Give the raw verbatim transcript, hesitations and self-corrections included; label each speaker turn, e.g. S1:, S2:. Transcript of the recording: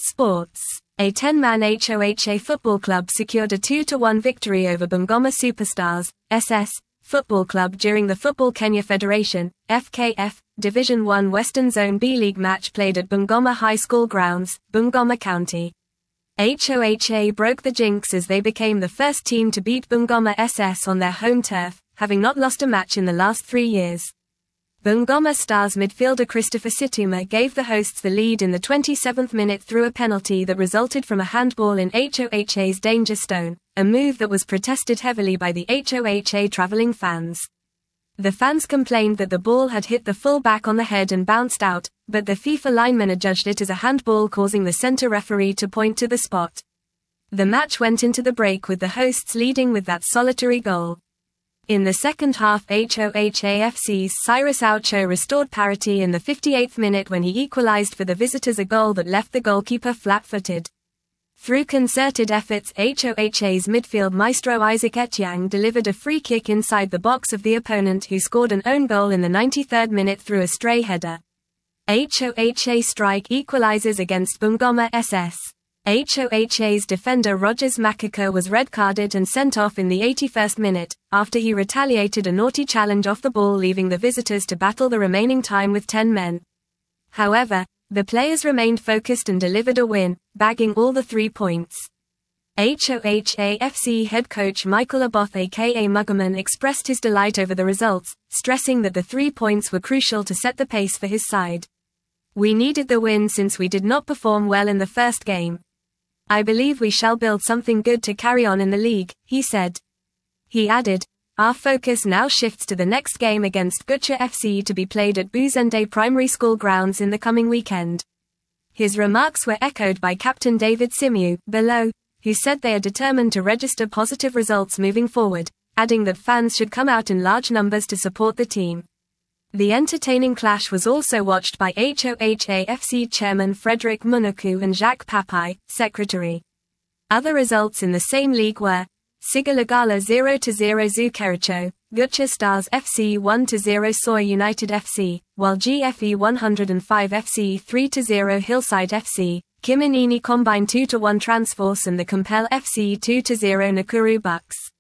S1: Sports. A ten-man H O H A football club secured a two to one victory over Bungoma Superstars, S S, Football Club during the Football Kenya Federation, F K F, Division one Western Zone B League match played at Bungoma High School grounds, Bungoma County. H O H A broke the jinx as they became the first team to beat Bungoma S S on their home turf, having not lost a match in the last three years. Bungoma Stars midfielder Christopher Situma gave the hosts the lead in the twenty-seventh minute through a penalty that resulted from a handball in H O H A's danger zone, a move that was protested heavily by the H O H A travelling fans. The fans complained that the ball had hit the full-back on the head and bounced out, but the FIFA linemen adjudged it as a handball, causing the centre referee to point to the spot. The match went into the break with the hosts leading with that solitary goal. In the second half, H O H A F C's Cyrus Aucho restored parity in the fifty-eighth minute when he equalised for the visitors, a goal that left the goalkeeper flat-footed. Through concerted efforts, H O H A's midfield maestro Isaac Etiang delivered a free kick inside the box of the opponent, who scored an own goal in the ninety-third minute through a stray header. H O H A strike equalises against Bungoma S S. H O H A's defender Rogers Makaka was red-carded and sent off in the eighty-first minute, after he retaliated a naughty challenge off the ball, leaving the visitors to battle the remaining time with ten men. However, the players remained focused and delivered a win, bagging all the three points. H O H A F C head coach Michael Aboth aka Muggerman expressed his delight over the results, stressing that the three points were crucial to set the pace for his side. "We needed the win since we did not perform well in the first game. I believe we shall build something good to carry on in the league," he said. He added, "Our focus now shifts to the next game against Gutcha F C to be played at Buzende Primary School grounds in the coming weekend." His remarks were echoed by Captain David Simiu, below, who said they are determined to register positive results moving forward, adding that fans should come out in large numbers to support the team. The entertaining clash was also watched by H O H A F C chairman Frederick Munuku and Jacques Papai, secretary. Other results in the same league were Sigalagala zero to zero Zukericho, Gutcha Stars F C one to zero Soy United F C, while G F E one oh five F C three to zero Hillside F C, Kiminini Combine two to one Transforce and the Compel F C two to zero Nakuru Bucks.